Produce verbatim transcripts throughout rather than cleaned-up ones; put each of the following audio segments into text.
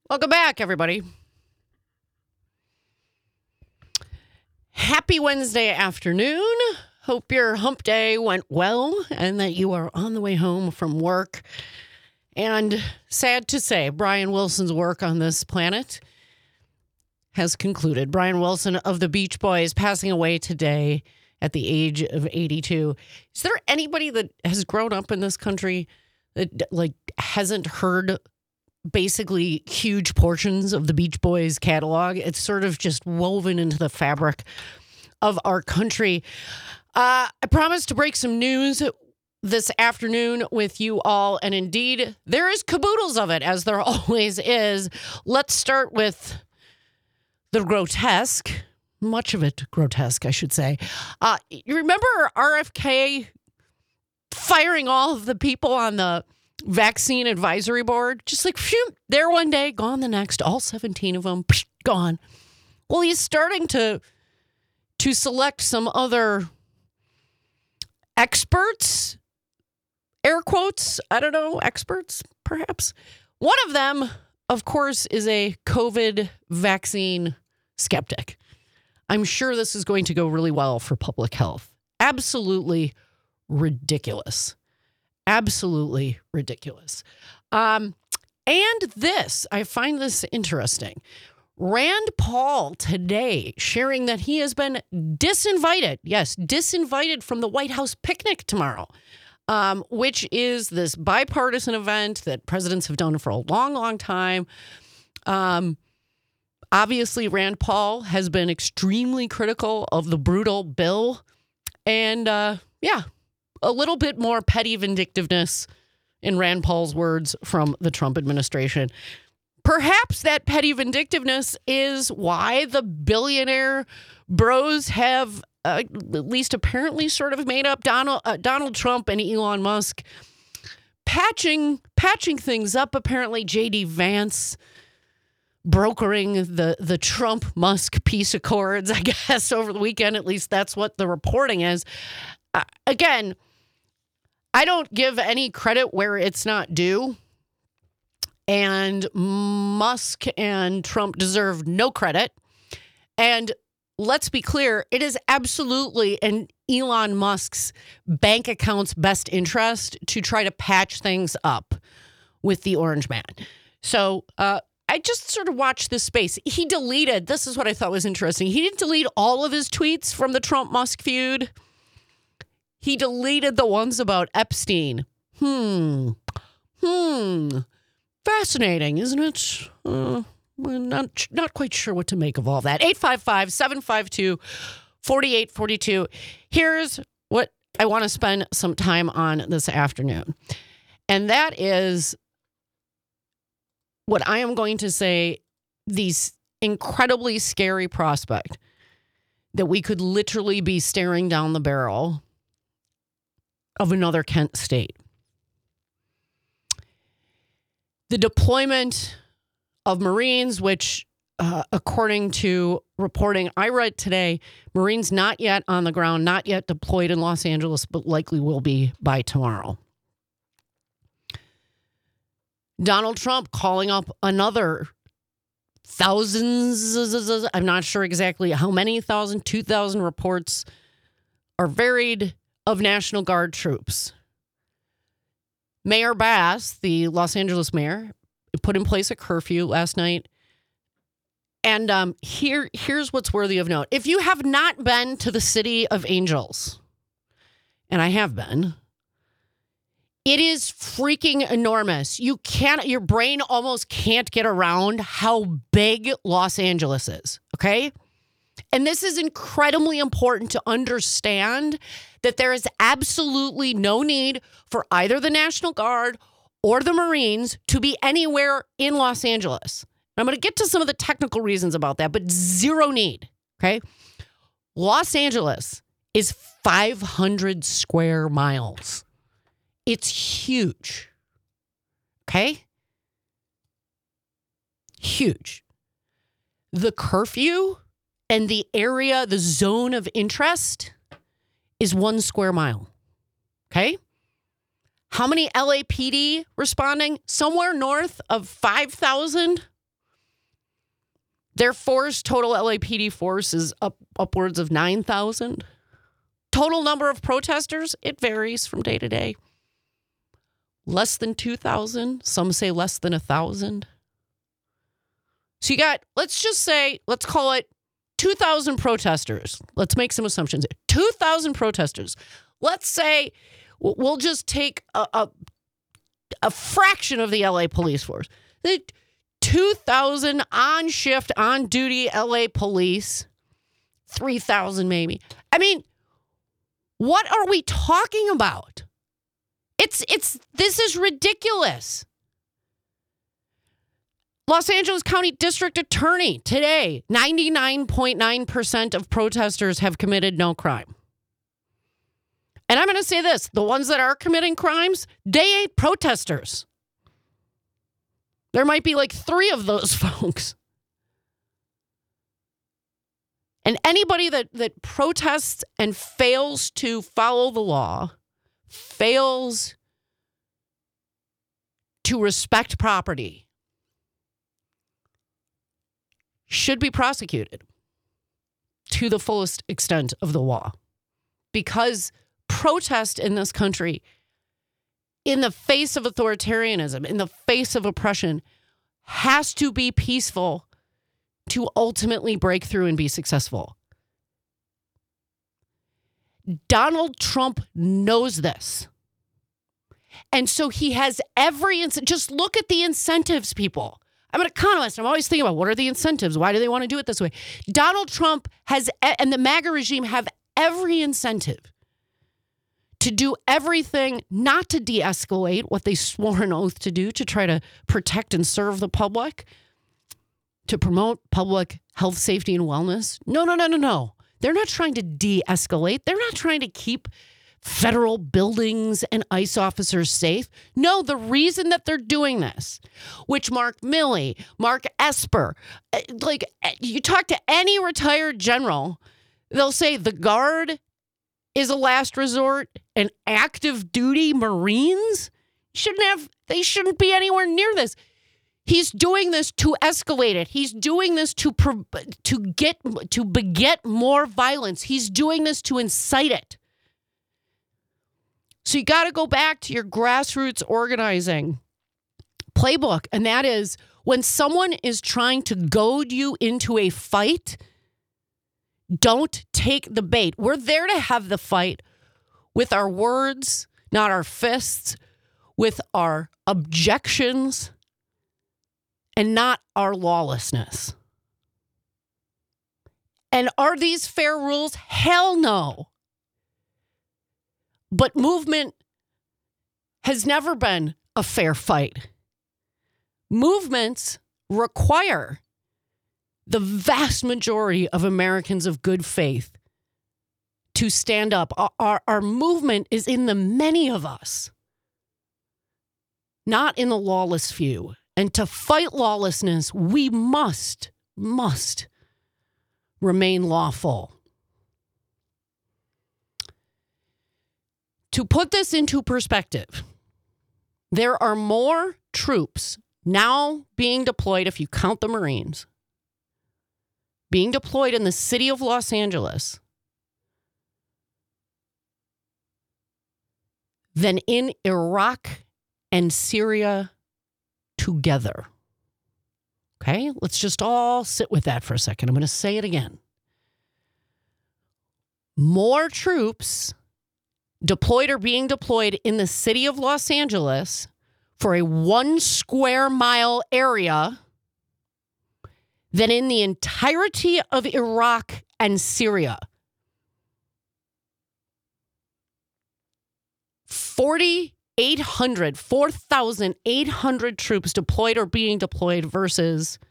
Welcome back, everybody. Happy Wednesday afternoon. Hope your hump day went well and that you are on the way home from work. And sad to say, Brian Wilson's work on this planet has concluded. Brian Wilson of the Beach Boys passing away today at the age of eighty-two. Is there anybody that has grown up in this country that like hasn't heard basically huge portions of the Beach Boys catalog? It's sort of just woven into the fabric of our country. Uh, I promised to break some news this afternoon with you all, and indeed, there is caboodles of it, as there always is. Let's start with the grotesque, much of it grotesque, I should say. Uh, you remember R F K firing all of the people on the vaccine advisory board? Just like, phew, there one day, gone the next, all seventeen of them, psh, gone. Well, he's starting to, to select some other experts, air quotes, I don't know, experts, perhaps. One of them, of course, is a COVID vaccine skeptic. I'm sure this is going to go really well for public health. Absolutely ridiculous. Absolutely ridiculous. Um, and this, I find this interesting. Rand Paul today sharing that he has been disinvited. Yes, disinvited from the White House picnic tomorrow, um, which is this bipartisan event that presidents have done for a long, long time. Um, obviously, Rand Paul has been extremely critical of the brutal bill. And uh, yeah, a little bit more petty vindictiveness, in Rand Paul's words, from the Trump administration. Perhaps that petty vindictiveness is why the billionaire bros have, uh, at least apparently, sort of made up Donald uh, Donald Trump and Elon Musk patching patching things up. Apparently, J D Vance brokering the the Trump Musk peace accords, I guess, over the weekend. At least that's what the reporting is. Uh, again, I don't give any credit where it's not due. And Musk and Trump deserve no credit. And let's be clear, it is absolutely in Elon Musk's bank account's best interest to try to patch things up with the Orange Man. So uh, I just sort of watched this space. He deleted, this is what I thought was interesting. He didn't delete all of his tweets from the Trump-Musk feud. He deleted the ones about Epstein. Hmm. Hmm. Fascinating, isn't it? Uh, we're not, not quite sure what to make of all that. eight five five, seven five two, four eight four two. Here's what I want to spend some time on this afternoon. And that is what I am going to say, these incredibly scary prospect that we could literally be staring down the barrel of another Kent state. The deployment of Marines, which, uh, according to reporting I read today, Marines not yet on the ground, not yet deployed in Los Angeles, but likely will be by tomorrow. Donald Trump calling up another thousands, I'm not sure exactly how many thousand, two thousand reports are varied of National Guard troops. Mayor Bass, the Los Angeles mayor, put in place a curfew last night. And um, here, here's what's worthy of note. If you have not been to the City of Angels, and I have been, it is freaking enormous. You can't, your brain almost can't get around how big Los Angeles is, okay? And this is incredibly important to understand that there is absolutely no need for either the National Guard or the Marines to be anywhere in Los Angeles. I'm going to get to some of the technical reasons about that, but zero need, okay? Los Angeles is five hundred square miles. It's huge, okay? Huge. The curfew and the area, the zone of interest is one square mile, okay? How many L A P D responding? Somewhere north of five thousand Their force, total L A P D force, is up upwards of nine thousand. Total number of protesters, it varies from day to day. Less than two thousand. Some say less than one thousand. So you got, let's just say, let's call it two thousand protesters. Let's make some assumptions. two thousand protesters. Let's say we'll just take a, a, a fraction of the L A police force. The two thousand on shift, on duty L A police. three thousand maybe. I mean, what are we talking about? It's, it's, this is ridiculous. Los Angeles County District Attorney today, ninety-nine point nine percent of protesters have committed no crime. And I'm going to say this, the ones that are committing crimes, they ain't protesters. There might be like three of those folks. And anybody that, that protests and fails to follow the law, fails to respect property, should be prosecuted to the fullest extent of the law. Because protest in this country, in the face of authoritarianism, in the face of oppression, has to be peaceful to ultimately break through and be successful. Donald Trump knows this. And so he has every, just look at the incentives, people. I'm an economist. I'm always thinking about what are the incentives? Why do they want to do it this way? Donald Trump has, and the MAGA regime have every incentive to do everything not to de-escalate what they swore an oath to do, to try to protect and serve the public, to promote public health, safety, and wellness. No, no, no, no, no. They're not trying to de-escalate. They're not trying to keep federal buildings and ICE officers safe. No, the reason that they're doing this, which Mark Milley, Mark Esper, like you talk to any retired general, they'll say the Guard is a last resort and active duty Marines shouldn't have, they shouldn't be anywhere near this. He's doing this to escalate it. He's doing this to to get to beget more violence. He's doing this to incite it. So you got to go back to your grassroots organizing playbook, and that is when someone is trying to goad you into a fight, don't take the bait. We're there to have the fight with our words, not our fists, with our objections, and not our lawlessness. And are these fair rules? Hell no. But movement has never been a fair fight. Movements require the vast majority of Americans of good faith to stand up. Our, our, our movement is in the many of us, not in the lawless few. And to fight lawlessness, we must, must remain lawful. To put this into perspective, there are more troops now being deployed, if you count the Marines, being deployed in the city of Los Angeles than in Iraq and Syria together. Okay, let's just all sit with that for a second. I'm going to say it again. More troops deployed or being deployed in the city of Los Angeles for a one square mile area than in the entirety of Iraq and Syria. forty-eight hundred, four thousand eight hundred troops deployed or being deployed versus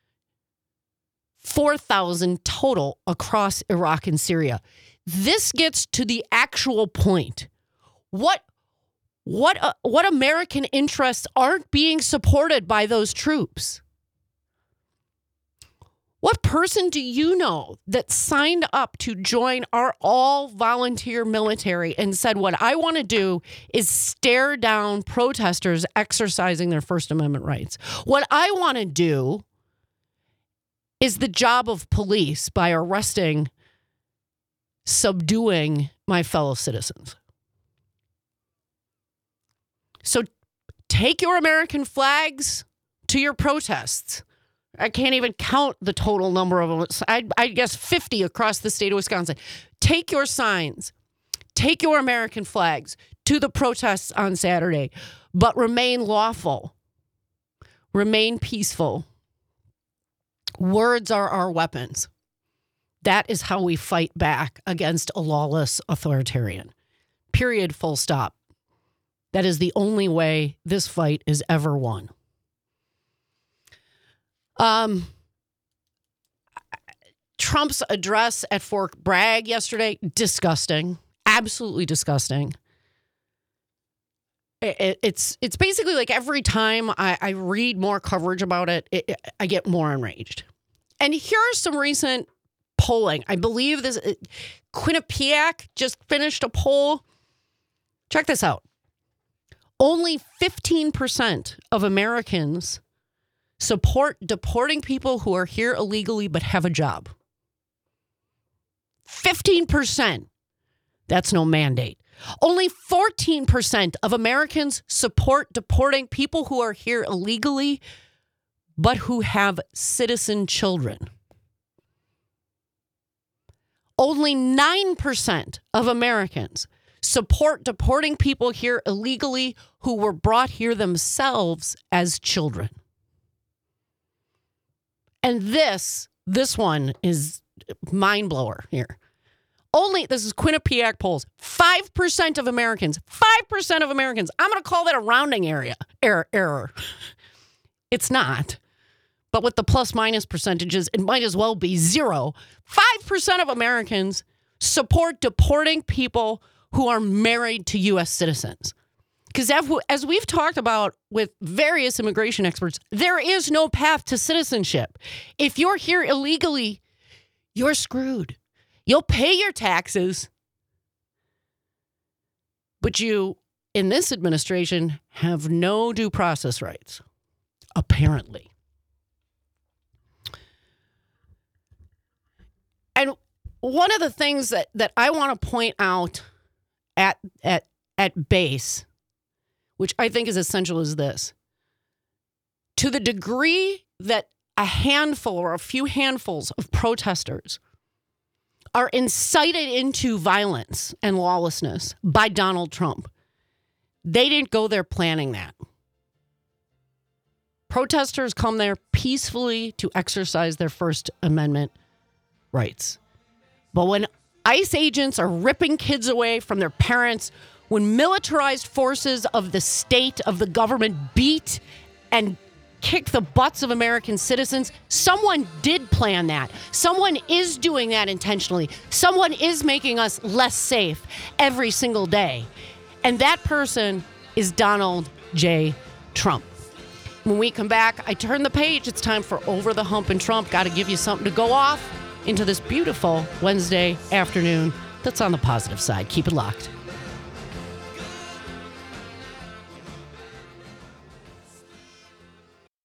four thousand total across Iraq and Syria. This gets to the actual point. What, what, uh, what American interests aren't being supported by those troops? What person do you know that signed up to join our all-volunteer military and said, what I want to do is stare down protesters exercising their First Amendment rights? What I want to do is the job of police by arresting, subduing my fellow citizens. So take your American flags to your protests. I can't even count the total number of them. I, I guess fifty across the state of Wisconsin. Take your signs. Take your American flags to the protests on Saturday, but remain lawful. Remain peaceful. Words are our weapons. That is how we fight back against a lawless authoritarian. Period, full stop. That is the only way this fight is ever won. Um, Trump's address at Fort Bragg yesterday, disgusting. Absolutely disgusting. It, it's it's basically like every time I, I read more coverage about it, it, it, I get more enraged. And here's some recent polling. I believe this uh, Quinnipiac just finished a poll. Check this out. Only fifteen percent of Americans support deporting people who are here illegally but have a job. fifteen percent. That's no mandate. Only fourteen percent of Americans support deporting people who are here illegally but who have citizen children. Only nine percent of Americans support deporting people here illegally who were brought here themselves as children. And this, this one is mind blower here. Only, this is Quinnipiac polls, five percent of Americans, five percent of Americans, I'm going to call that a rounding area error. error. It's not. But with the plus minus percentages, it might as well be zero. five percent of Americans support deporting people who are married to U S citizens. Because as we've talked about with various immigration experts, there is no path to citizenship. If you're here illegally, you're screwed. You'll pay your taxes, but you, in this administration, have no due process rights, apparently. And one of the things that, that I want to point out at, at, at base, which I think is essential, is this. To the degree that a handful or a few handfuls of protesters are incited into violence and lawlessness by Donald Trump, they didn't go there planning that. Protesters come there peacefully to exercise their First Amendment rights. But when ICE agents are ripping kids away from their parents, when militarized forces of the state, of the government, beat and kick the butts of American citizens, someone did plan that. Someone is doing that intentionally. Someone is making us less safe every single day. And that person is Donald J. Trump. When we come back, I turn the page. It's time for Over the Hump and Trump. Got to give you something to go off into this beautiful Wednesday afternoon that's on the positive side. Keep it locked.